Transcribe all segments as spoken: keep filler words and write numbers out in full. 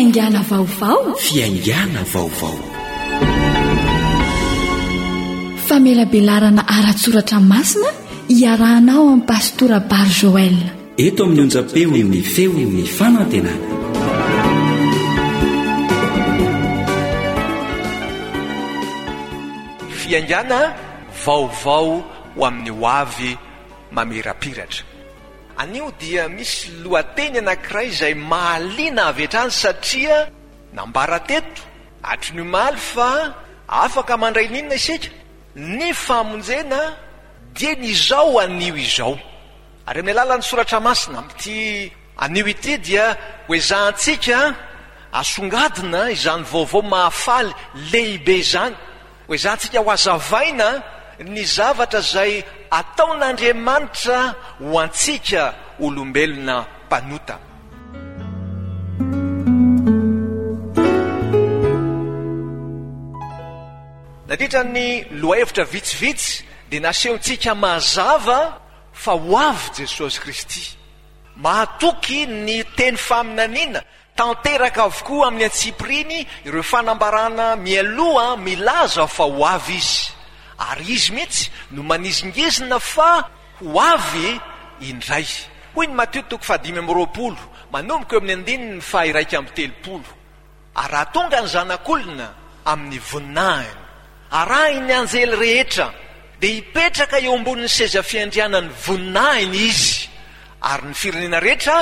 fiaingana vaovao fiaingana vaovao famelabelarana ara-tsoratra masina iarahanao amin'ny pastora Bar Joel. Eto amin'ny onjam-peo ny feon'ny fanantenana. Fiaingana vaovao ho amin'ny hoavy mamirapiratra. Anio dia misy lohateny anankiray izay mahaliana avy hatrany satria nambara teto hatry ny omaly fa afaka mandray ninona isika ny famonjena dia ny izao anio izao. Ary amin'ny alalan'ny soratra masina amin'ity anio ity dia hoezahantsika asongadina izany vaovao mahafaly lehibe izany. Hoezahantsika ho azavaina ny zavatra izay ataon'Andriamanitra ho antsika olombelona mpanota. Nandritra ny lohahevitra vitsivitsy dia nasehontsika mazava fa ho avy Jesosy Kristy. Mahatoky ny teny faminaniana tanteraka avokoa amin'ny Antsipiriny ireo fanambarana mialoha milaza fa ho avy izy. Ary izy mihitsy no manizingizina fa ho avy indray. Hoy ny Mateo toko fahadimy amby roapolo manomboka eo amin'ny andininy ny fahiraika amby telopolo. Ary raha tonga ny zanak'olona amin'ny voninahiny, arahiny anjely rehetra, dia hipetraka eo ambonin'ny seza fiandrianany voninahiny izy, ary ny firenena rehetra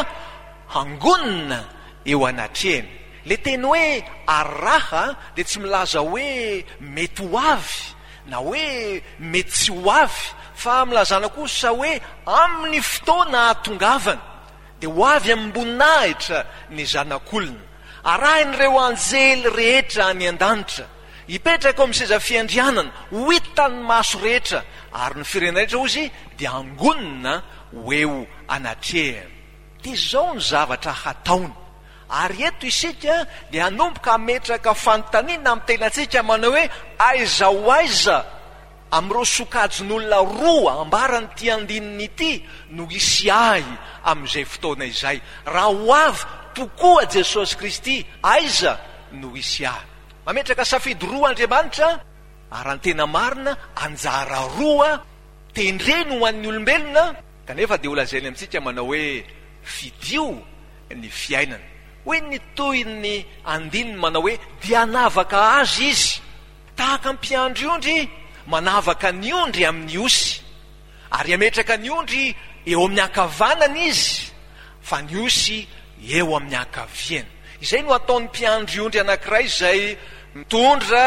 hangonina eo anatrehany. Le teny hoe araha dia tsy milaza hoe mety ho avy na hoe mety tsy ho avy, fa milazana kosa hoe amin'ny fotoana hatongavana dia ho avy ambonahitra ny zanak'olona. Arahin'ireo anjely rehetra any an-danitra, hipetraka amin'ny seza fiandrianana, ho hitan'ny maso rehetra, ary ny firenena rehetra ozy dia angonina ho eo anatrehany. Dia izao ny zavatra hataony. Ary eto isika dia hanomboka hametraka fanontaniana amin'ny tenantsika manao hoe aiza ho aiza amin'ireo sokajin'olona roa ambaran'ity andininy ity no hisy ahy amin'izay fotoana izay. Raha ho avy tokoa Jesosy Kristy, aiza no hisy ahy. Mametraka safidy roa Andriamanitra, ary ny tena marina anjara roa tendreny ho an'ny olombelona, kanefa dia olazainy amintsika manao hoe fidio ny fiainana. Hoe ny toy ny andininy manao hoe dia hanavaka azy izy tahaka ny mpiandry ondry manavaka ny ondry amin'ny osy, ary ametraka ny ondry eo amin'ny ankavanana izy, fa ny osy eo amin'ny ankaviana. Izay no ataon'ny mpiandry ondry anankiray izay mitondra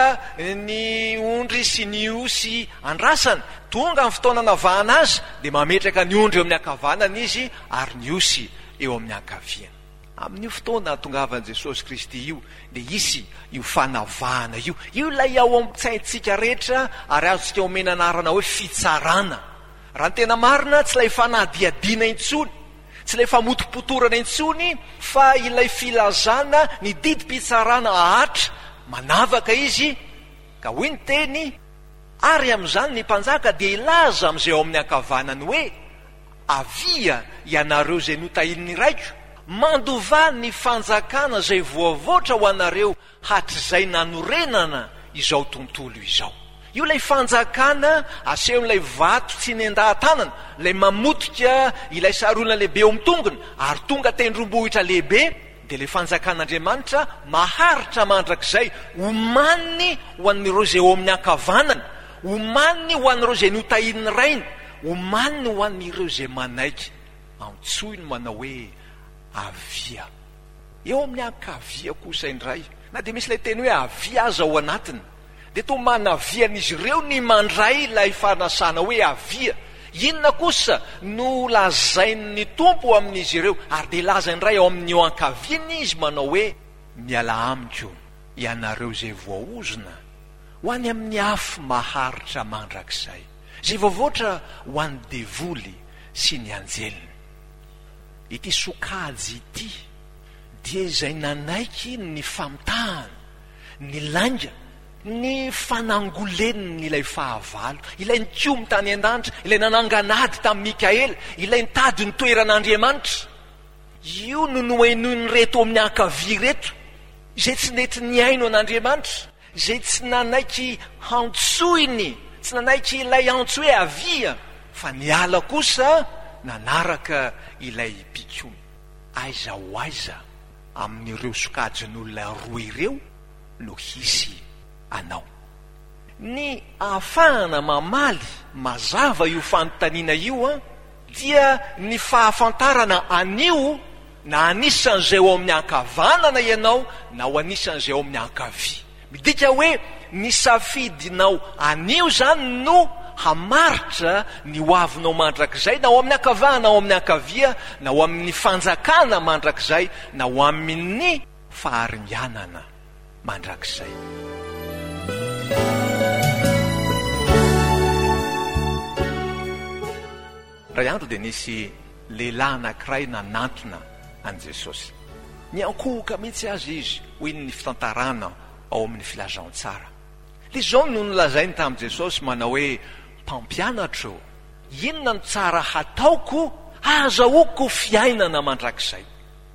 ny ondry sy ny osy andrasana. Tonga amin'ny fotoana navahana azy dia mametraka ny ondry eo amin'ny ankavanana izy, ary ny osy eo amin'ny ankaviana. Amin'ny fotoana tongavan'i Jesosy Kristy io dia isy io fanavahana io. Io ilay ao am-tsaintsika rehetra, ary azontsika omena anarana hoe fitsarana. Raha ny tena marina tsy ilay fanadihadiana intsony, tsy ilay famotopotorana intsony, fa ilay filazana ny didim-pitsarana ahatra manavaka izy. Ka hoy ny teny, ary amin'izany ny mpanjaka dia ilaza amin'izay ao amin'ny ankavanany hoe avia ianareo izay notahin'ny raiko, mandova ny fanjakana izay voavoatra ho anareo hatr'izay nanorenana izao tontolo izao. Io ilay fanjakana asehon'ilay vato tsy nendahan-tanana, ilay mamotika ilay sarona lehibe eo amin'ny tongony, ary tonga tendrombohitra lehibe, dia ilay fanjakan'Andriamanitra maharitra mandrakizay omaniny ho an'ireo izay eo amin'ny ankavanana, omaniny ho an'ireo izay notahin'ny rainy, omaniny ho an'ireo izay manaiky. Antsoiny manao hoe avia. Eo amin'ny ankavia kosa indray, na dia misy ilay teny hoe avia aza ao anatiny, dia toa manavian'izy ireo ny mandray ilay fanasana hoe avia. Inona kosa no lazain'ny tompo amin'izy ireo, ary dia laza indray ao amin'ny eo ankaviany izy manao hoe miala amiko ianareo izay voaozona ho any amin'ny afo maharitra mandrakizay, izay voavoatra ho an'ny devoly sy ny anjeliny. Ity sokajy ity dia izay nanaiky ny famitahana, ny langa, ny fanangoleniny ilay fahavalo, ilay nikomy tany an-danitra, ilay nananganady tamin'ny Mikaela, ilay nitady ny toeran'Andriamanitra. Io no nohainoiny reto amin'ny ankavia reto, izay tsy nety ny aino an'Andriamanitra, izay tsy nanaiky hantsoiny, tsy nanaiky ilay antso hoe avia, fa niala kosa nanaraka ilay mpikomy. Aiza ho aiza amin'ireo sokajin'olona roa ireo no hisy anao. Ny ahafahana mamaly mazava io fanontaniana io a dia ny fahafantarana anio na anisan'izay ao amin'ny ankavanana ianao na ho anisan'izay ao amin'ny ankavia. Midika hoe ny safidinao anio zany no hamaritra ny hoavinao mandrakizay, na ho amin'ny ankavana ao amin'ny ankavia, na ho amin'ny fanjakana mandrakizay, na ho amin'ny faharinganana mandrakizay. Ray andro dia nisy lehilahy anankiray nanantona an' Jesosy. Niankohoka mihitsy azy izy hoy ny fitantarana ao amin'ny filazaon-tsara. Le zao no nolazainy tamin'i Jesosy manao hoe, mpampianatro, inona no tsara hataoko ahazahoako fiainana mandrakizay?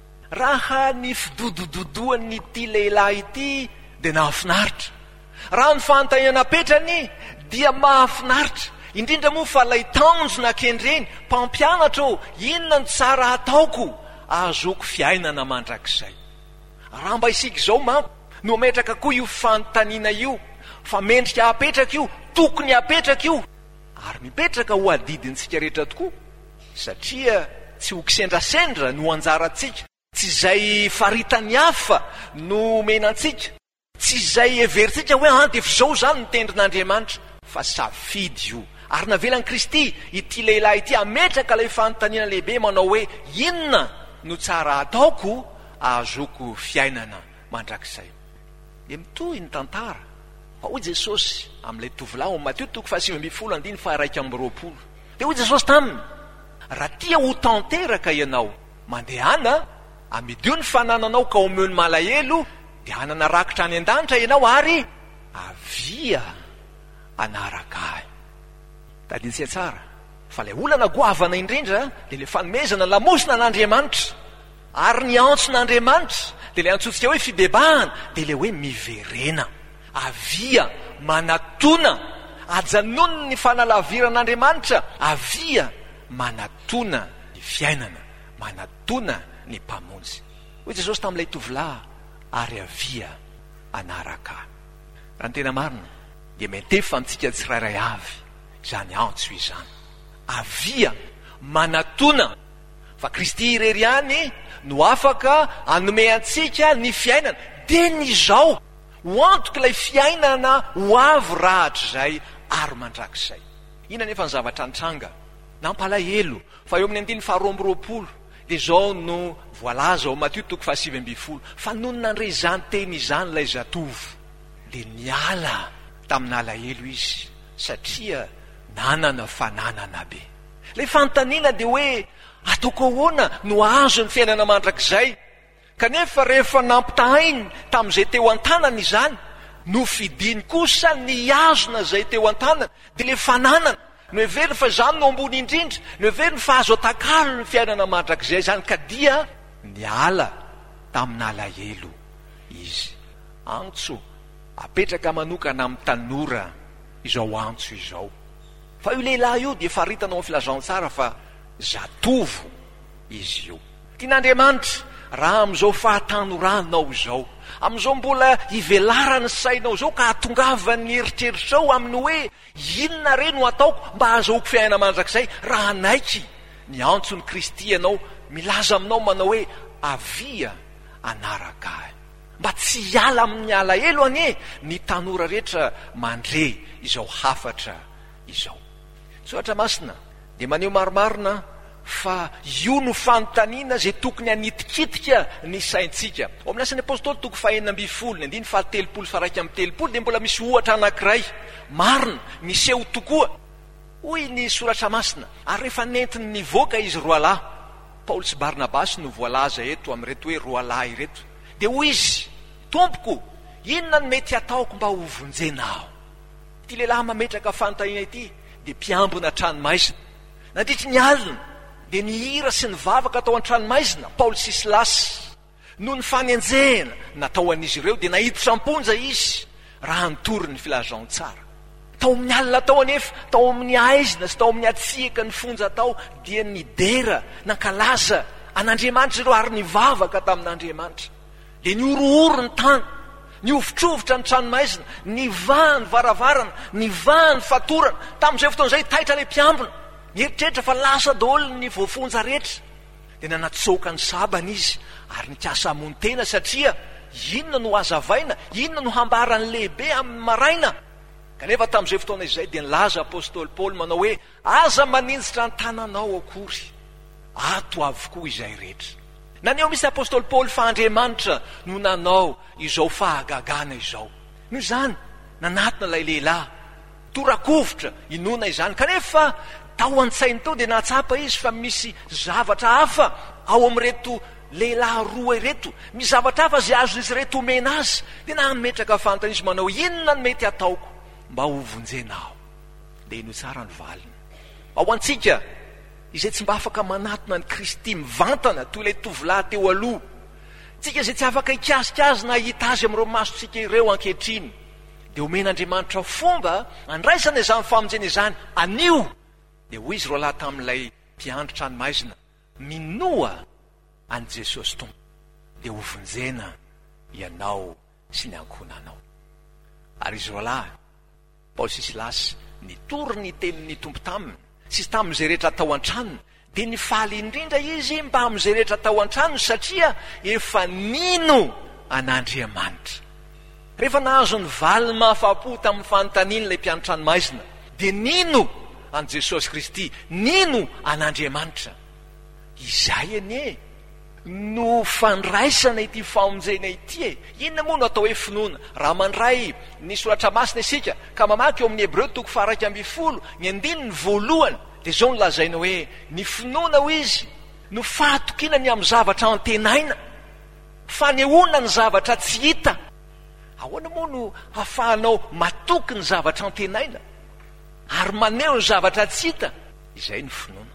Raha ny fidodododoan'ity lehilahy ity dia nahafinaritra. Raha ny fanontaniana-petrany dia mahafinaritra. Indrindra moa fa lay tanjona kendreny, mpampianatro, inona no tsara hataoko ahazoako fiainana mandrakizay? Raha mba isika izao manko no metraka koa io fanontaniana io, fa mendrika apetraka io, tokony apetraka io, ary mipetraka ho adidintsika rehetra tokoa, satria tsy ho kisendrasendra no anjarantsika, tsy izay faritany hafa no menantsika, tsy izay everintsika hoe andefa zao zany ny tendrin'Andriamanitra, fa safidy io. Ary navelan'i Kristy ity lehilahy ity ametraka ilay fanontaniana lehibe manao hoe, inona no tsara ataoko ahazoako fiainana mandrakizay? Dia mitohy ny tantara. Fa hoy Jesosy amin'ilay tovolahy ao Mateo toko fahasivy amby folo andiny fa raika amby roapolo. Dia hoy Jesosy taminy, raha tia ho tanteraka ianao, mandehana amidio ny fanananao ka omeo ny malahelo, dia hanana rakitra any an-danitra ianao ary avia anaraka ahy. Tadintsika tsara fa ilay olana goavana indrindra dia ilay fanomezana lamosina an'Andriamanitra ary ny antson'Andriamanitra dia ilay antsotsika hoe fibebahana, dia ilay hoe miverena, avia manatona, ajanony ny fanalaviran'Andriamanitra, avia manatona ny fiainana, manatona ny mpamonjy. Hoy Jesosy tamin'ilay tovolahy, ary avia anaraka. Raha ny tena marina dia mety fa antsika tsirairay avy izany antso izany, avia manatona, fa Kristy irery ihany no afaka anome antsika ny fiainana. Dia ny zao ho antoka ilay fiainana ho avy rahatra izay ary mandrakizay. Ina nefa ny zavatra nitranga nampalahelo fa eo amin'ny andiny faharoa amby roapolo dia zao no voalaza ao Mateo toko fahasivy amby folo, fa noho nandre izany teny izany ilay zatovo dia niala tamin'alahelo izy, satria nanana fananana be. Ilay fanontaniana dia hoe, ataoko ahoana no azo ny fiainana mandrakizay? Kanefa rehefa nampitahainy tamin'izay teo an-tanana izany, no fidiny kosa ny azona izay teo an-tanana, dia ilay fananana no heveriny fa izany no ambony indrindra, no heveriny fa azo atakalo ny fiainana mandrakizay zany, ka dia niala tamin'alahelo izy. Antso apetraka manokana amin'ny tanora izao antso izao. Fa io lehilahy io dia faritanao amin'ny filazaon-tsara fa zatovo izy io. Tian'Andriamanitra raha amin'izao fahatanoranao izao, amin'izao mbola ivelarany sainao izao ka hatongavany eritreritrao amin'ny hoe inona re no ataoko mba ahazoako fiainana mandrakizay, raha naiky ny antson'ny Kristy ianao milaza aminao manao hoe avia anaraka ahy. Mba tsy hiala amin'ny alahelo anie ny tanora rehetra mandre izao hafatra izao. Soatra masina dia maneho marimarina fa io no fanontaniana zay tokony hanitikitika ny saintsika. Ao amin'ny asan'ny apôstôly toko fahaenina amby folo, ny andiny fahatelopolo faraika amby telopolo dia mbola misy ohatra anankiray marina miseho tokoa. Hoy ny soratra masina, ary rehefa nentiny nivoaka izy roa lahy, Paoly sy Barnabasy no voalaza eto amin'ireto hoe roa lahy ireto, dia hoy izy, tompoko, inona no mety ataoko mba ho vonjenao? Ity lehilahy mametraka fanontaniana ity dia mpiambina tranomaizina. Nandritry ny alina dia nihira sy nivavaka tao an-tranomaizina Paoly sy Silasy no ny fanenjena natao an'izy ireo dia nahiditramponja izy raha nitory ny filazao tsara. Tao amin'ny alina tao anefa, tao amin'ny aizina sy tao amin'ny atsiaka ny fonja tao dia nidera nankalaza an'Andriamanitra ireo ary nivavaka tamin'Andriamanitra. Dia niorooro ny tany, niofitrovitra ny tranomaizina, nivaha ny varavarana, nivaha ny fatorana. Tamin'izay fotoan'izay taitra ilay mpiambina, nieritreritra fa lasa daholo ny voafonja rehetra. Dia nanatsoaka ny sabana izy ary nikasa amony tena satria inona no azavaina, inona no hambarany lehibe amin'ny maraina. Kanefa tamin'izay fotoana izay dia nilaza apôstôly Paoly manao hoe aza maninjitra ny tananao akory, ato avokoa izay rehetra. Naneo misy apôstôly Paoly fa Andriamanitra no nanao izao fahagagana izao. Noho izany nanatina ilay lehilahy torakovitra inona izany. Kanefa tao an-tsainy tao dia natsapa izy fa misy zavatra hafa ao amin'reto lehilahy roa ireto, misy zavatra hafa zay azo izy reto omena azy. Dia nametraka fantany izy manao inona no mety ataoko mba ho vonjenao. Dia ino tsara ny valiny. Ao antsika izay tsy mba afaka manatona ny Kristy mivantana toy ilay tovolahy teo aloha, tsika izay tsy afaka hikasikazy na hita azy amin'ireo masontsika ireo ankehitriny, dia omen'Andriamanitra fomba andraisana izany famonjena izany anio. Dia hoy izy roa lahy tamin'ilay mpiandry tranomaizina, minoa an Jesosy tompo dia ho vonjena ianao sy ny ankonanao. Ary izy roa lahy Paoly sy Silasy nitory ny tenin'ny tompo taminy sy tamin'izay rehetra tao an-tranony, dia nifaly indrindra izy mba amin'izay rehetra tao an-tranony satria efa nino an'Andriamanitra. Rehefa nahazo ny valiny mahafapo tamin'ny fanontaniany ilay mpiandry tranomaizina, dia nino an Jesosy Kristy, nino an'Andriamanitra. Izay anie no fandraisana ity famonjena ity e. Inona moa no atao hoe finoana? Raha mandray ny soratra masina isika ka mamaky eo amin'ny Hebreo toko faha raika amby folo ny andininy voalohany, dia zao no lazaina hoe ny finoana ho izy no fahatokinany amin'ny zavatra antenaina, fanehoana ny zavatra tsy hita. Ahoana moa no hafahanao matoky ny zavatra antenaina ary maneho ny zavatra tsy hita? Izay ny finoana.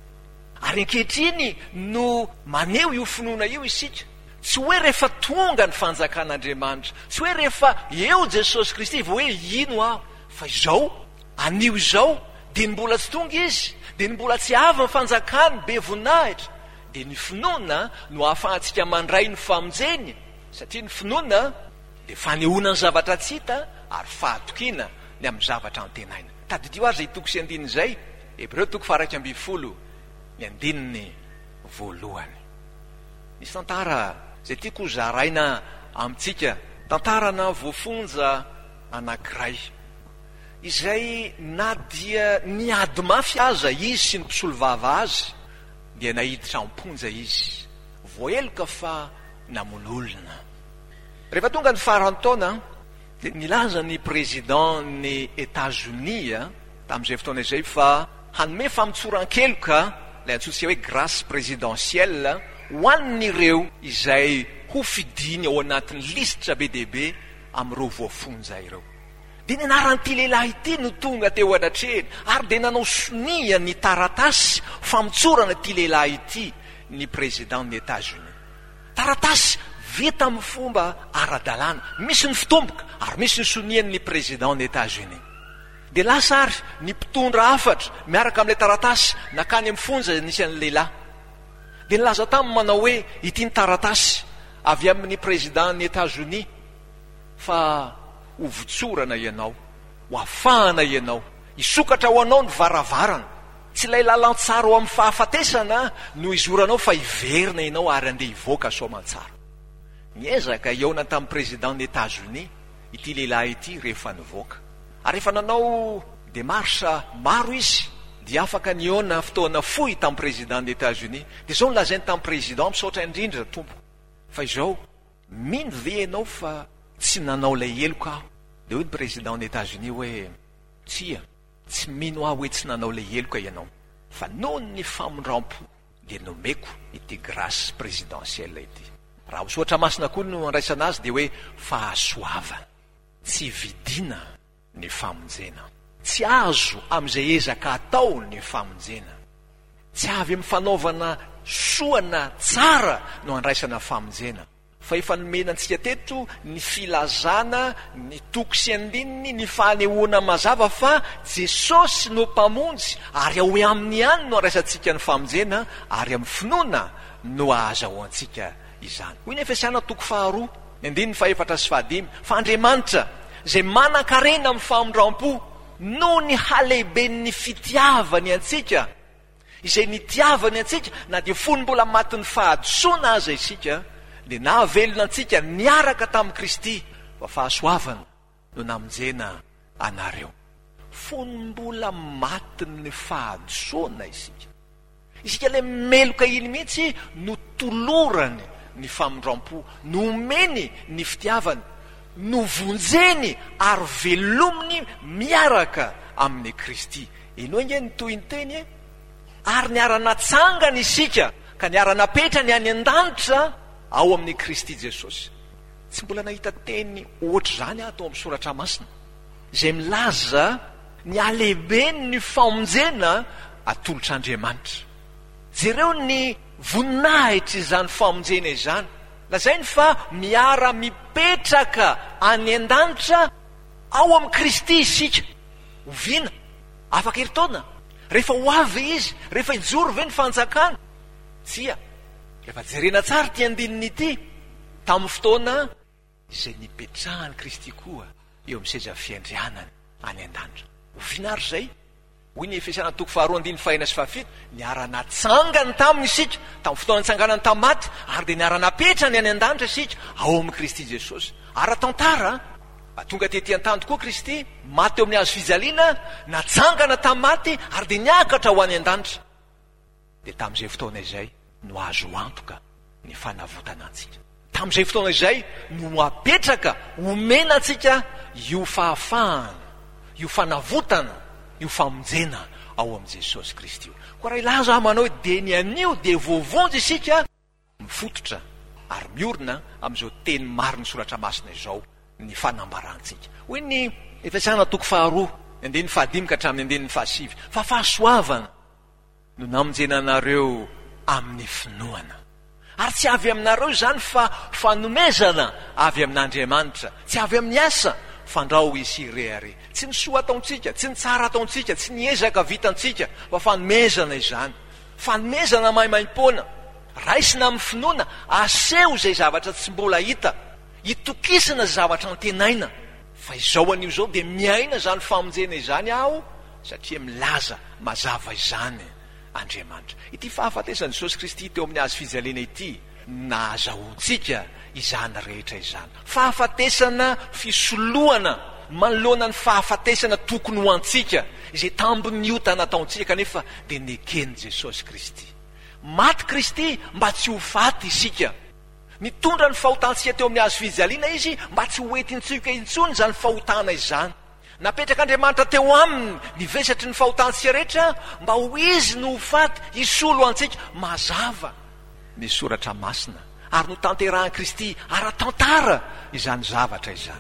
Ary ankehitriny no maneho io finoana io isika, tsy hoe rehefa tonga ny fanjakan'Andriamanitra, tsy hoe rehefa eo Jesosy Kristy vao hoe ino aho, fa izao anio izao dia ny mbola tsy tonga izy, dia ny mbola tsy avy ny fanjakany be voninahitra. Dia ny finoana no ahafahantsika mandray ny famonjeny, satria ny finoana dia fanehoana ny zavatra tsy hita ary fahatokiana ny amin'ny zavatra antenaina. Tadidio azy itoko sy andininy izay, Hebreo toko faha raika amby folo ny andininy voalohany. Nisy tantara zay tiako ho zaraina amintsika, tantarana voafonja anankiray izay na dia niady mafy aza izy sy ny mpisolo vava azy, dia nahiditra amponja izy, voaeloka fa namon'olona. Rehefa tonga ny farany taona dia nilaza ny président ny États-Unis tamin'izay fotoana izay fa hanome famitsoran-keloka ilay antsointsika hoe grâce présidentielle ho an'ireo izay ho fidiny ao anatin'ny lisitra be dehibe amin'ireo voafonja ireo. Dia nianaran'ity lehilahy ity no tonga teo anatrehany ary dia nanao sonia ny taratasy famitsorana ity lehilahy ity ny président ny États-Unis. Taratasy vita amin'ny fomba ara-dalàna, misy ny fitomboka ary misy ny sonian'ny président ny États-Unis. Dia lasa ary ny mpitondra afatra miaraka amin'ilay taratasy nakany amin'ny fonja nisy an'ny lehilahy. Dia nilaza taminy manao hoe ity ny taratasy avy amin'ny président ny États-Unis fa ho votsorana ianao, ho afahana ianao, hisokatra ho anao ny varavarana, tsy ilay lalantsara ho amin'ny fahafatesana no izoranao fa hiverina ianao ary andeha hivoaka soamantsara. Niezaka eona tamin'ny président ny États-Unis ity lehilahy ity rehefa nivoaka. Ary rehefa nanao démarche maro izy dia afaka niona fotoana fohy tamin'ny président ny États-Unis. Dia zao nolazainy tamin'ny président misaotra indrindra tompo, fa izao mino ve ianao fa tsy nanao ilay heloka aho? Dia hoy ny président ny États-Unis hoe tsia, tsy mino aho hoe tsy nanao ilay heloka ianao, fa noho ny famondram-po dia nomeko ity grâce présidentielle ity. Raha misoatra masina koa no andraisana azy dia hoe fahasoavana, tsy vidina ny famonjena, tsy azo amin'izay ezaka atao ny famonjena, tsy avy amin'ny fanaovana soana tsara no andraisana famonjena fa efa nomenantsika teto ny filazana ny toko sy andininy ny fahanehoana mazava fa Jesosy no mpamonjy ary ao aminy ihany no andraisantsika ny famonjena ary amin'ny finoana no ahazahoantsika izany. Hoy ny Efesiana toko faharoa andininy faefatra sy fahadimy fa Andriamanitra zay manan-karena amin'ny famondram-po no ny halehiben'ny fitiavany antsika izay nitiavany antsika na dia fony mbola matin'ny fahadosoana aza isika dia nahavelona antsika niaraka tamin'i Kristy fa fahasoavana no namonjena anareo. Fony mbola matin'ny fahadosoana isika isika le meloka iny mihitsy no tolorany ny famondram-po no omeny ny fitiavany no vonjeny ary velominy miaraka amin'ny Kristy. Ino inge ny toy ny teny e? Ary niara-natsangana isika ka niara-napetra ny any an-danitra ao amin'ny Kristy Jesosy. Tsy mbola nahita teny ohatr' zany ato amin'ny soratra masina zay milaza ny alehibeny ny famonjena atolotr'Andriamanitra. Jereo ny voninahitra izany famonjena izany. Lazainy fa miara mipetraka any an-danitra ao amin'ny Kristy isika. Oviana, afaka heritaona. Rehefa ho avy izy, rehefa ijoro ve ny fanjakana? Tsia, rehefa jerena tsara ty andininy ity, tamin'ny fotoana izay nipetrahany Kristy koa eo amin'ny seza fiandrianany any an-danitra. Oviana ary zay. Hoy ny Efesiana toko faharoa andininy fahena sy fahafito niara-natsangany taminy isika tamin'ny fotoana nitsanganany tamin'ny maty ary dia niara-napetrany any an-danitra isika ao amin'ny Kristy Jesosy. Ara-tantara tonga tety an-tany tokoa Kristy maty eo amin'ny hazo fijaliana natsangana tamin'ny maty ary dia niakatra ho any an-danitra. Dia tamin'izay fotoana izay no azo antoka ny fanavotana antsika. Tamin'izay fotoana izay no apetraka omena antsika io fahafahana, io fanavotana, io famonjena ao amin'i Jesosy Kristy io. Koa raha ilaza manao dia ny anio dia voavonjy isika mifototra ary miorina amin'izao teny mariny soratra masina izao ny fanambarantsika. Hoy ny Efesiana toko faharoa andininy fahadimy ka hatramin'ny andininy fahasivy fa fahasoavana no namonjena anareo amin'ny finoana. Ary tsy avy aminareo izany fa fanomezana avy amin'Andriamanitra, tsy avy amin'ny asa fandrao izy irehare. Tsy ny soa ataontsika, tsy ny tsara ataontsika, tsy ny ezaka vitantsika, fa fanomezana izany. Fanomezana maimaimpona, raisina amin'ny finoana, aseho izay zavatra tsy mbola hita, hitokisana zavatra antenaina. Fa izao an'io zao dia miaina zany famonjena izany aho satria milaza mazava izany Andriamanitra. Ity fahafatesan'i Jesosy Kristy teo amin'ny hazo fijaliana ity nahazahoantsika izany rehetra izany. Fahafatesana fisoloana manoloana ny fahafatesana tokony ho antsika izay tambony ota nataontsika kanefa dia nekeny Jesosy Kristy. Maty Kristy mba tsy ho faty isika. Nitondra ny fahotantsika teo amin'ny hazo fijaliana izy mba tsy ho entintsika intsony zany fahotana izany. Napetraka Andriamanitra teo aminy nivesatry ny fahotantsika rehetra mba ho izy no ho faty hisolo antsika mazava ny soratra masina ary no tanterahan'i Kristy ara-tantara izany zavatra izany.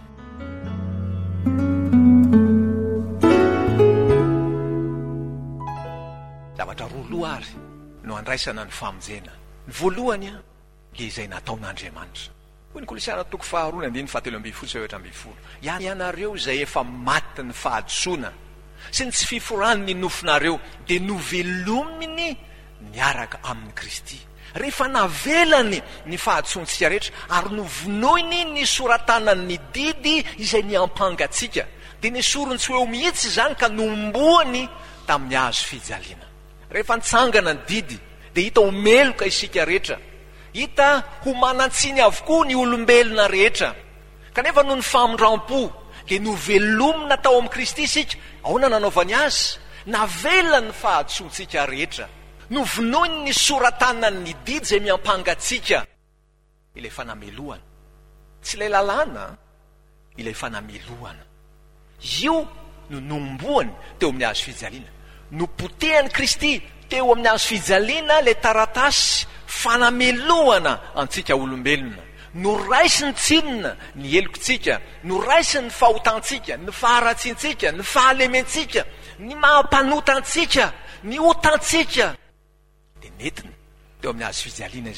Zavatra roa loha ary no andraisana ny famonjena. Ny voalohany a dia izay nataon'Andriamanitra. Hoy ny Kolosiana toko faharoa andininy fahatelo amby folo sy efatra amby folo. Ihany ianareo izay efa maty ny fahadosoana sy ny tsy fiforany ny nofinareo dia novelominy niaraka amin'ny Kristy. Rehefa navelany ny fahadosoantsika rehetra ary novonoiny ny soratanany ny didy izay niampangatsika dia nisorony tsy hoe mihitsy izany ka nomboany tamin'ny hazo fijaliana. Rehefa nitsangana ny didy dia hita ho meloka isika rehetra, hita ho manantsiny avokoa ny olombelona rehetra. Kanefa noho ny famondram-po dia novelomina tao amin'ny Kristy isika. Ahoana nanaovany azy? Navelana ny fahadosoantsika rehetra, novonoiny ny soratanany ny didy izay miampangatsika. Ilay fanamelohana, tsy ilay lalàna, ilay fanamelohana. Io no nomboany teo amin'ny hazo fijaliana. Nopotehany Kristy teo amin'ny hazo fijaliana le taratasy fanamelohana antsika olombelona. Noraisiny tsinona ny helokontsika, noraisiny ny fahotantsika, ny faharatsiantsika, ny fahalementsika, ny mahampanotantsika, ny otantsika. Dia netiny teo amin'ny hazo fijaliana izany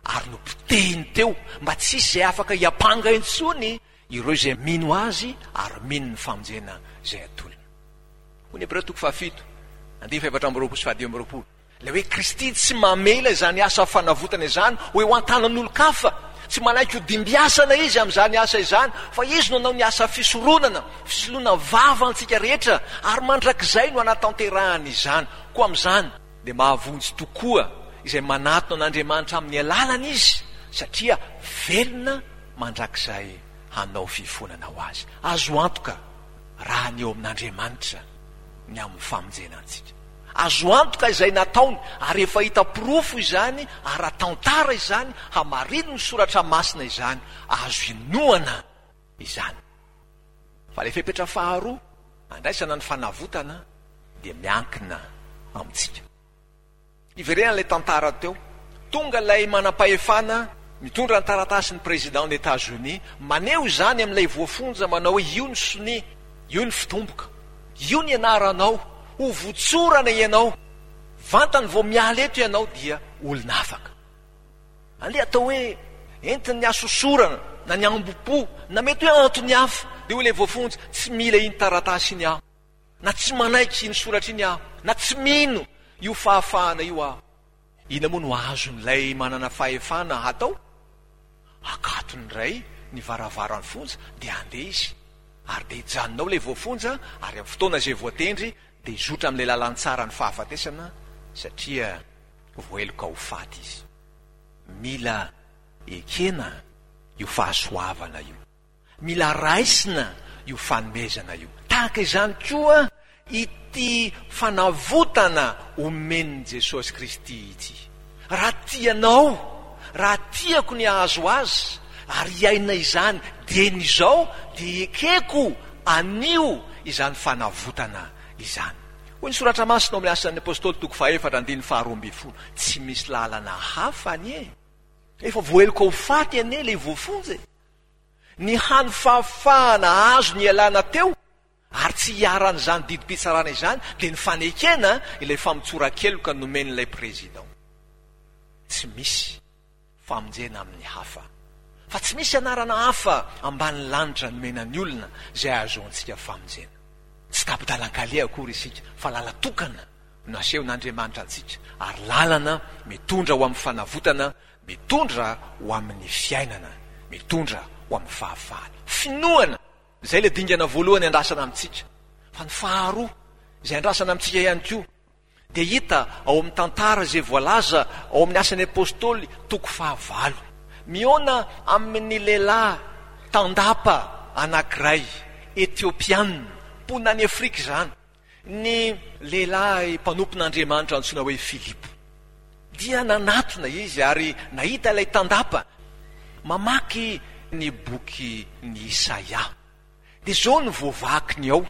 ary nopotehiny teo mba tsisy zay afaka hiapanga intsony ireo zay mino azy ary mino ny famonjena zay atolona. Ho ny Hébreux toko fahafito andiny faefatra amby roapolo sy fahadimy amby roapolo. Le hoe Kristy tsy mamela zany asa fanavotana izany hoe ho antanan'olo-kafa, tsy manaiky ho dimbiasana izy am'izany asa izany, fa izy no anao ny asa fisoronana, fisoloana vava antsika rehetra, ary mandrakizay no anatanterahany izany. Koa am'izany de mahavonjy tokoa izay manatona an'Andriamanitra amin'ny alalana izy, satria velona mandrakizay hanao fifonana ho azy. Azo antoka raha ny eo amin'Andriamanitra ny amin'ny famonjena antsika. Azo antoka izay nataony, ary efa hita pirofo izany, ary atantara izany, hamarino ny soratra masina izany, azo inoana izany. Fa le fepetra faharoa andraisana ny fanavotana dia miankina amintsika. Iverena le tantara teo, tonga lay manam-pahefana mitondra ny taratasy ny président des États-Unis, maneho izany amin'ilay voafonja manao hoe io ny soni, io ny fitomboka, io ny ianaranao, ho votsorana ianao, vantany vao miala eto ianao dia olona afaka. Ale atao hoe entiny ny asosorana na ny ambopo na mety hoe antony hafa, de hoe le voafonja tsy mila iny taratasy iny aho, na tsy manaiky iny soratra iny aho, na tsy mino io fahafahana io aho. Ina moa no azon'ilay manana fahefana hatao? Akatony ray ny varavarany fonja de andeha izy, ary de hijanonao le voafonja, ary amin'ny fotoana zay voatendry de izotra amin'le lalantsara ny fahafatesana, satria voeloka ho faty izy. Mila ekena io fahasoavana io, mila raisina io fanomezana io. Tahaka izany koa ity fanavotana omen'ny Jesosy Kristy ity. Raha tianao, raha tiako ny ahazo azy, ary iaina izany deny izao, de ekeko anio izany fanavotana izany. Ho ny soratra masina amin'ny asan'ny apôstôly toko faefatra andiny faharoa ambin'ny folo, tsy misy lalana hafa anie, efa voeloko ho faty anie le voafonjy. Ny hany fahafahana azo ny alana teo, ary tsy hiaran'izany didim-pitsarana izany, de ny fanekena ilay famitsorakeloka nomen'ilay président. Tsy misy famonjena amin'ny hafa, fa tsy misy anarana hafa ambany lanitra nomenany olona zay ahazoantsika famonjena. Tsy tapitalan-kale akory isika, fa lala tokana no asehon'Andriamanitra antsika, ary lalana mitondra ho amin'ny fanavotana, mitondra ho amin'ny fiainana, mitondra ho amin'ny fahafahana. Finoana, zay le dingana voalohany andrasana amintsika. Fa ny faharoa zay andrasana amintsika ihany koa, de hita ao amin'ny tantara zay voalaza ao amin'ny asan'ny apôstôly toko fahavalo, miona amin'ny lehilahy tandapa anankiray Etiopiana, mponina any Afrika izany, ny lehilahy mpanompon'Andriamanitra antsoina hoe Filipo. Dia nanatona izy ary nahita ilay tandapa mamaky ny boky ny Isaia, de zao no voavakiny ao,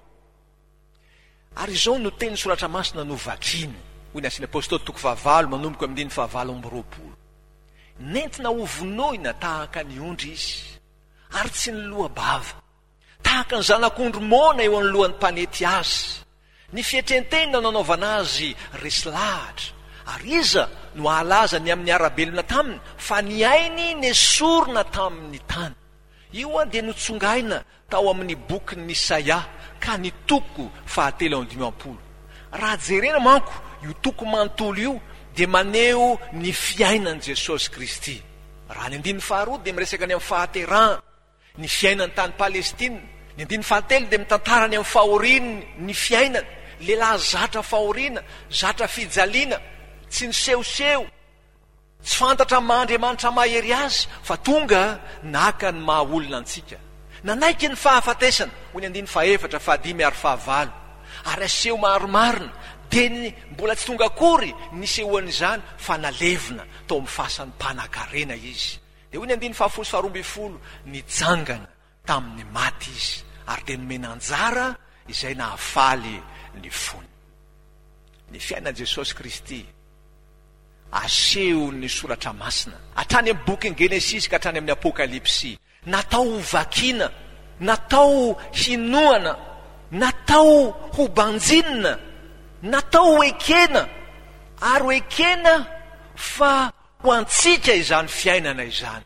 ary zao no teny soratra masina no vakiny. Hoy ny asan'ny apôstôly toko fahavalo manomboka amin'ny diny fahavalo amby roapolo. Nentina ho vonoina tahaka ny ondry izy, ary tsy ny loha bava, tahaka ny zanak'ondry mona eo anolohan'ny mpanety azy. Ny fietrentenina nanaovana azy resy lahatra, ary iza no ahalaza ny amin'ny arabelona taminy, fa ny ainy nesorona tamin'ny tany. Io a de notsongaina tao amin'ny boky ny Isaia, ka ny toko fahatelo amin'ny dimampolo. Raha jerena manko io toko manontolo io, de maneho ny fiainan'i Jesosy Kristy. Raha ny andiny faharoa de miresaka ny amin'ny fahaterahana, ny fiainan'ny tany Palestina. Ny andiny fahatelo de mitantara ny amin'ny fahoriny ny fiainany, lehilahy zatra fahorina, zatra fijaliana, tsy nisehoseho, tsy fantatra Andriamanitra mahery azy, fa tonga naka ny maha olona antsika. Nanaiky ny fahafatesana, ho ny andiny faefatra, fahadimy ary fahavalo, ary aseho maromarina, de ny mbola tsy tonga akory nisehoan'izany, fa nalevina tao amin'ny fasan'ny mpanan-karena izy. De ho ny andiny fahafolo sy faharoa ambin'ny folo, nijangana tamin'ny maty izy, ary de nomena anjara izay nahafaly ny fony. Ny fiainan'i Jesosy Kristy aseho ny soratra masina, hatrany amin'ny boky Genesis ka hatrany amin'ny Apokalipsy, natao ho vakina, natao hinoana, natao ho banjinina, natao ho ekena, ary ho ekena fa ho antsika izany fiainana izany,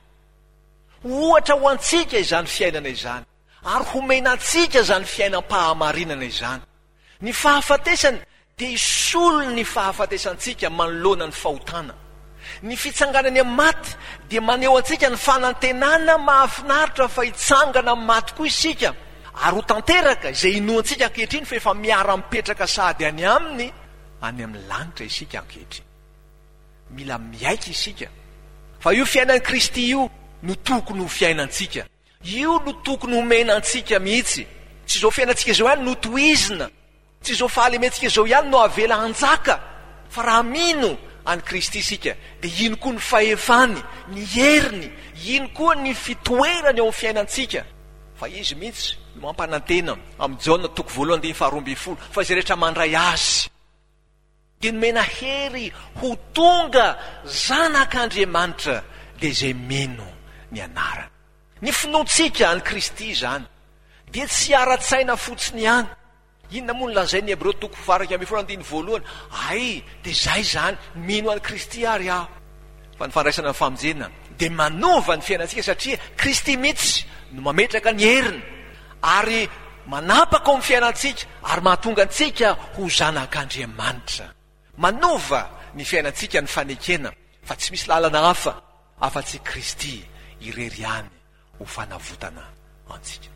ohatra ho antsika izany fiainana izany, ary homena antsika zany fiainam-pahamarinana izany. Ny fahafatesany dia isolo ny fahafatesantsika manoloana ny fahotana. Ny fitsanganany amin'ny maty dia maneho antsika ny fanantenana mahafinaritra fa hitsangana amin'ny maty koa isika, ary ho tanteraka izay inoantsika ankehitriny fa efa miara-mipetraka sahady any aminy any amin'ny lanitra isika ankehitriny. Mila miaika isika fa io fiainan'i Kristy io no tokony ho fiainantsika, io no tokony homenantsika mihitsy. Tsy izao fiainantsika izao ihany no tohizina, tsy izao fahalementsika izao ihany no avela hanjaka, fa raha mino any Kristy isika dia ino koa ny fahefany, ny heriny, ino koa ny fitoerany ao amin'ny fiainantsika. Fa izy mihitsy no mampanantena amin'ny Jaona toko voalohany andiny faharoa ambin'ny folo, fa izay rehetra mandray azy dia nomena hery ho tonga zanak'Andriamanitra dia izay mino ny anarany. Ny finoantsika any Kristy zany dia tsy ara-tsaina fotsiny ihany. Inona moa ny lazain'ny Hebreo toko faharoa ambin'ny folo andiny voalohany? Ay, dia zay zany mino any Kristy ary aho. Fa ny fandraisana ny famonjena dia manova ny fiainantsika, satria Kristy mihitsy no mametraka ny heriny ary manapaka ao amin'ny fiainantsika ary mahatonga antsika ho zanak'Andriamanitra. Manova ny fiainantsika ny fanekena, fa tsy misy lalana hafa afa-tsy Kristy irery ihany ho fanavotana antsika.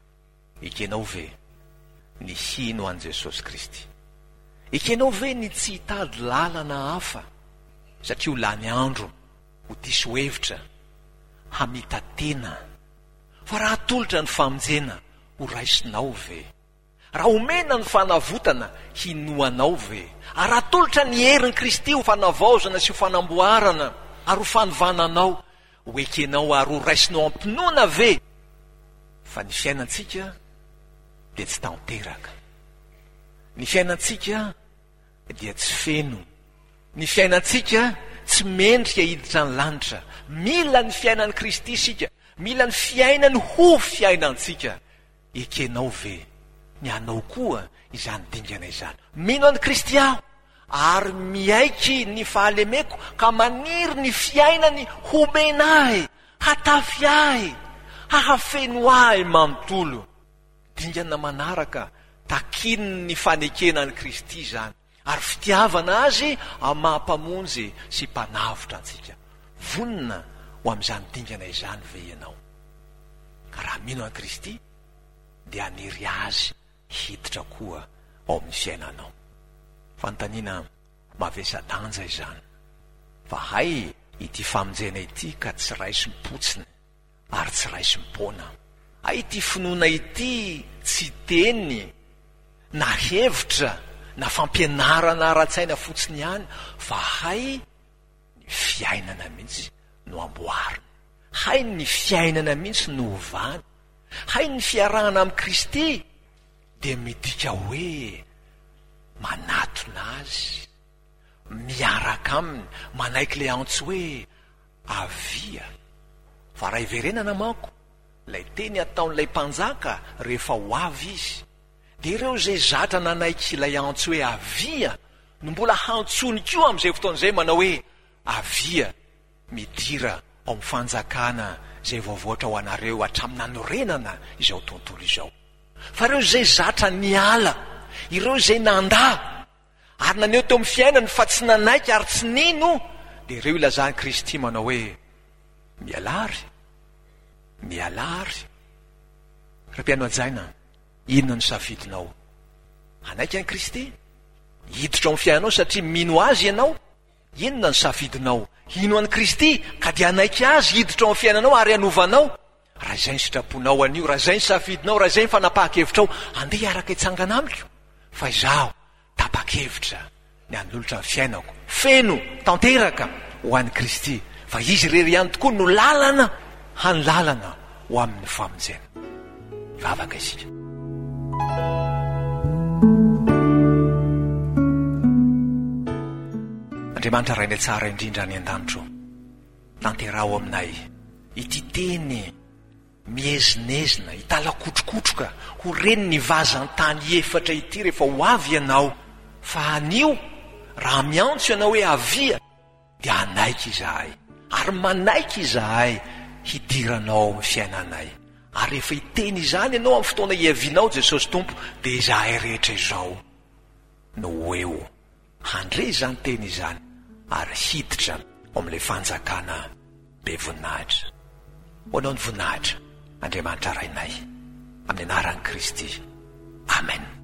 Ekenao ve ny hino an' Jesosy Kristy? Ekenao ve ny tsy hitady lalana hafa? Satria ho lany andro ho diso hevitra hamita tena. Fa raha atolotra ny famonjena ho raisinao ve? Raha omena ny fanavotana hinoanao ve? Ary raha atolotra ny herin'i Kristy ho fanavaozana sy ho fanamboarana ary ho fanovananao, ho ekenao ary ho raisinao ampinoana ve? Fa ny fiainantsika dia tsy tanteraka. Ny fiainantsika dia tsy feno. Ny fiainantsika tsy mendrika hiditra ny lanitra. Mila ny fiainan'i Kristy isika, mila ny fiainany ho fiainantsika. Ekenao ve? Ny anao koa izany dingana izany. Mino an'i Kristy aho ary miaiky ny fahalemeko ka maniry ny fiainany homenahy, hatafy ahy, hahafeno ahy manontolo. Dingana manaraka takiny ny fanekena an'i Kristy zany, ary fitiavana azy amin'ny mahampamonjy sy mpanavotra antsika. Vonina ho amin'izany dingana izany ve ianao? Ka raha mino an'i Kristy dia aniry azy hiditra koa ao amin'ny fiainanao. Fanontaniana mavesa-danja izany. Fa hay ity famonjena ity ka tsy raisy mipotsiny ary tsy raisy mipona. Hay ity finoana ity tsy teny na hevitra na fampianarana ara-tsaina fotsiny ihany, fa hay ny fiainana mihitsy no amboarina. Hay ny fiainana mihitsy no ovany. Hay ny fiarahana amin'ny Kristy dia midika hoe manatona azy, miaraka aminy, manaiky le antso hoe avia. Fa raha iverenana manko lay teny ataon'ilay mpanjaka rehefa ho avy izy, dia ireo zay zatra nanaiky ilay antso hoe avia no mbola hantsony koa amin'izay fotoan'izay manao hoe avia, midira ao amin'ny fanjakana zay voavoatra ho anareo hatramin'ny hanorenana izao tontolo izao. Fa ireo zay zatra niala, ireo zay nandà ary naneo teo amin'ny fiainany fa tsy nanaiky ary tsy nino, dia ireo ilazany Kristy manao hoe mialary, mialary. Raha-piano ajaina, inona no safidinao? Anaiky an'i Kristy? Hiditra ao amin'ny fiainanao satria mino azy ianao? Inona no safidinao? Hino an'i Kristy ka dia anaiky azy hiditra ao amin'ny fiainanao ary hanovanao? Raha izay ny sitraponao an'io, raha izay ny safidinao, raha izay ny fanapahakevitra ao, andeha araka hitsangana amiko. Fa izaho tapa-kevitra ny hanolotra ny fiainako feno tanteraka ho an'i Kristy, fa izy rery ihany tokoa no lalana hanylalana ho amin'ny famonjena. Vavaka isika. Andriamanitra rainy tsara indrindra ny an-danitro, tanterao aminay ity teny miezinezina, hitalakotrokotroka ho reny ny vazan-tany efatra ity rehefa ho avy ianao. Fa anio raha miantso ianao hoe avia dia anaiky izahay ary manaiky izahay hidiranao amin'ny fiainanay ary rehefa hiteny izany ianao amin'ny fotoana iavianao Jesosy Tompo dia izahay rehetra izao no eo handre izany teny izany ary hiditra ao amin'ilay fanjakana be voninahitra hoanao ny voninahitra Andriamanitra rainay amin'ny anaran'i Kristy amen.